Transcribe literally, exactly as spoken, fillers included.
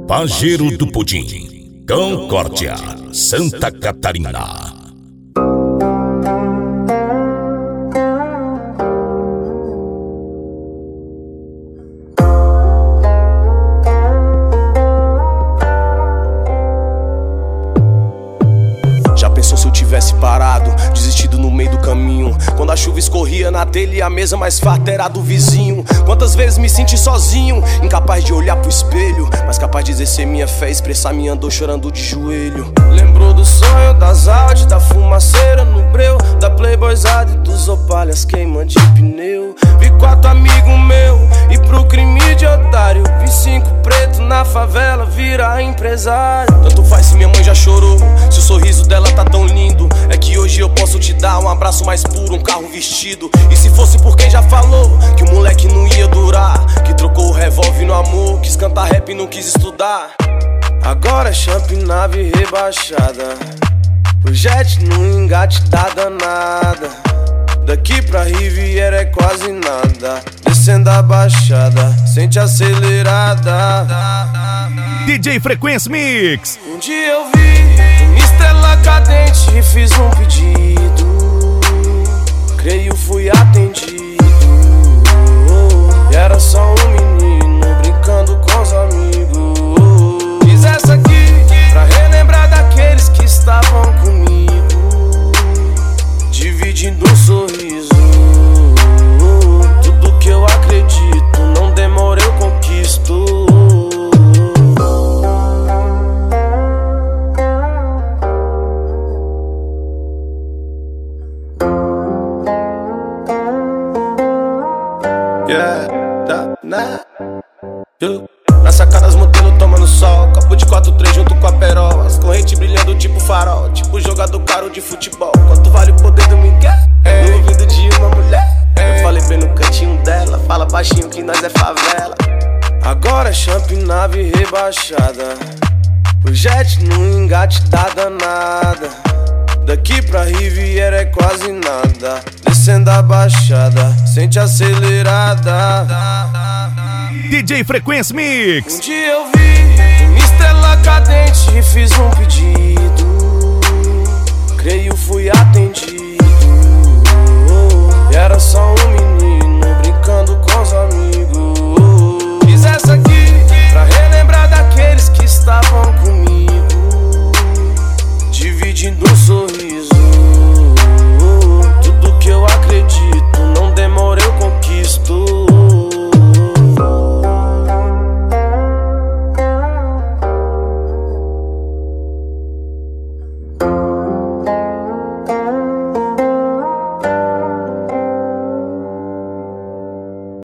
Pajeiro do Pudim, Concórdia, Santa Catarina. Já pensou se eu tivesse parado, desistido no meio do caminho? Quando a chuva escorria na telha e a mesa mais farta era do vizinho. Quantas vezes me senti sozinho, incapaz de olhar pro espelho, mas capaz de exercer minha fé, expressar minha dor chorando de joelho. Lembrou do sonho, das Audi, da fumaceira no breu, da playboyzada e dos opalhas queima de pneu. Vi quatro amigos meus e pro crime de otário, vi cinco pretos na favela virar empresário. Tanto faz se minha mãe já chorou, se o sorriso dela tá tão lindo, é que hoje eu posso te dar um abraço mais puro, um carro vestido. E se fosse por quem já falou que o moleque não ia durar, que trocou o revólver no amor, quis cantar rap e não quis estudar. Agora é champ, nave rebaixada, o jet no engate tá danada. Daqui pra Riviera é quase nada, descendo a baixada, sente acelerada. D J Frequência Mix. Um dia eu vi uma estrela cadente e fiz um pedido, creio fui atendido. E era só um menino brincando com os amigos. Fiz essa aqui pra relembrar daqueles que estavam comigo, dividindo um sorriso. Tudo que eu acredito, não demora eu conquisto. Yeah, tá, né? Eu. Na sacada as modelos tomando sol, copo de quatro três junto com a perola, as correntes brilhando tipo farol, tipo jogador caro de futebol. Quanto vale o poder do Miguel? No ouvido de uma mulher, eu falei bem no cantinho dela, fala baixinho que nós é favela. Agora é champ, nave rebaixada, o jet no engate tá danada. Daqui pra Riviera é quase nada, descendo a baixada, sente acelerada. D J Frequência Mix. Um dia eu vi uma estrela cadente e fiz um pedido, creio fui atendido. E era só um menino brincando com os amigos.